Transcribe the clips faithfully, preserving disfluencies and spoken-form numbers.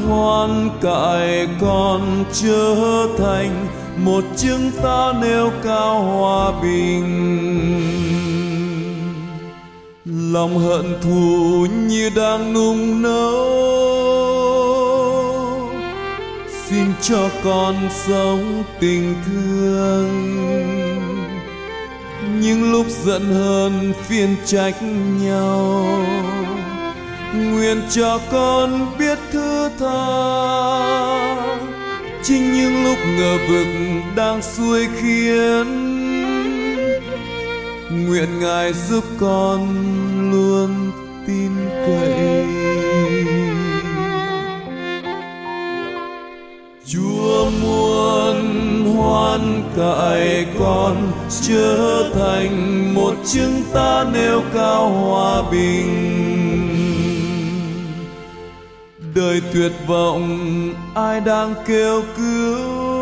hoan cải con trở thành một chứng ta nêu cao hòa bình. Lòng hận thù như đang nung nấu, xin cho con sống tình thương. Những lúc giận hờn phiền trách nhau, nguyện cho con biết thứ tha. Chính những lúc ngờ vực đang xuôi khiến, nguyện Ngài giúp con luôn tin cậy. Chúa muốn hoan cải con trở thành một chứng ta nêu cao hòa bình. Đời tuyệt vọng ai đang kêu cứu,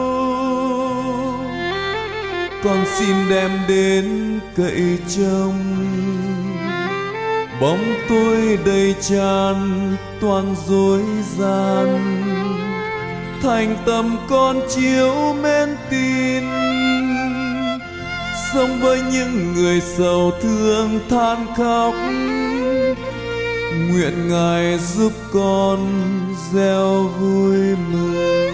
con xin đem đến cậy trông. Bóng tối đầy tràn toàn dối gian, thành tâm con chiếu mến tin. Sống với những người sầu thương than khóc, nguyện Ngài giúp con gieo vui mừng.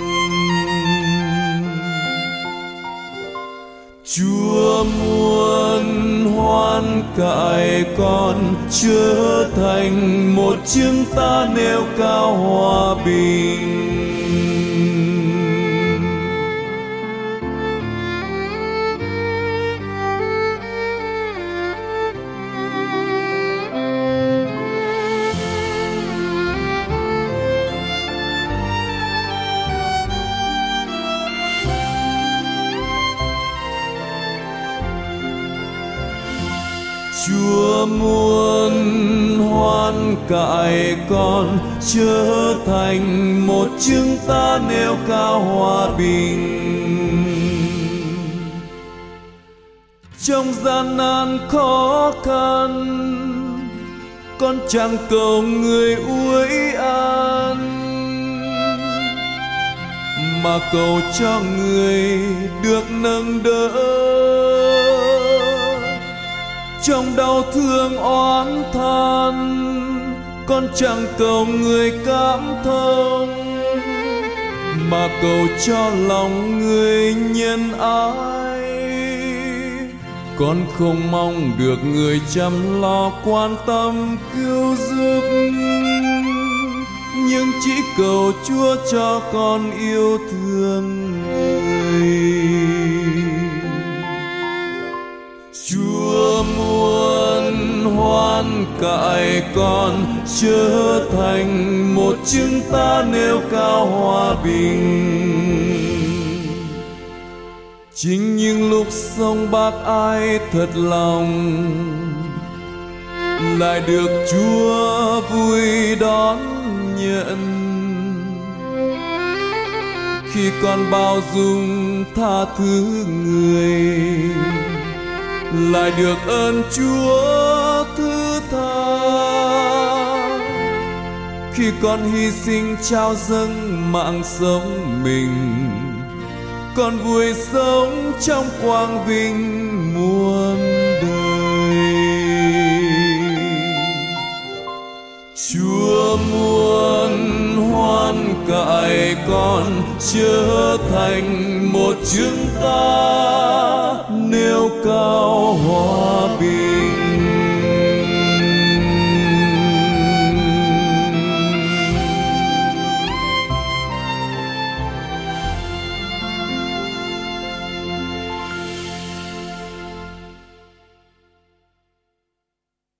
Chúa muốn hoan cải con trở thành một chứng ta nêu cao hòa bình. Chúa muốn hoan cải con trở thành một chứng ta nêu cao hòa bình. Trong gian nan khó khăn, con chẳng cầu người ủi an, mà cầu cho người được nâng đỡ. Trong đau thương oán than, con chẳng cầu người cảm thông, mà cầu cho lòng người nhân ái. Con không mong được người chăm lo quan tâm cứu giúp, nhưng chỉ cầu Chúa cho con yêu thương người. Chúa muốn hoan cải con trở thành một chứng ta nêu cao hòa bình. Chính những lúc sống bác ái thật lòng, lại được Chúa vui đón nhận. Khi con bao dung tha thứ người, lại được ơn Chúa thứ tha. Khi con hy sinh trao dâng mạng sống mình, con vui sống trong quang vinh muôn đời. Chúa muốn hoan cải con trở thành một chứng ta nêu cao hòa bình.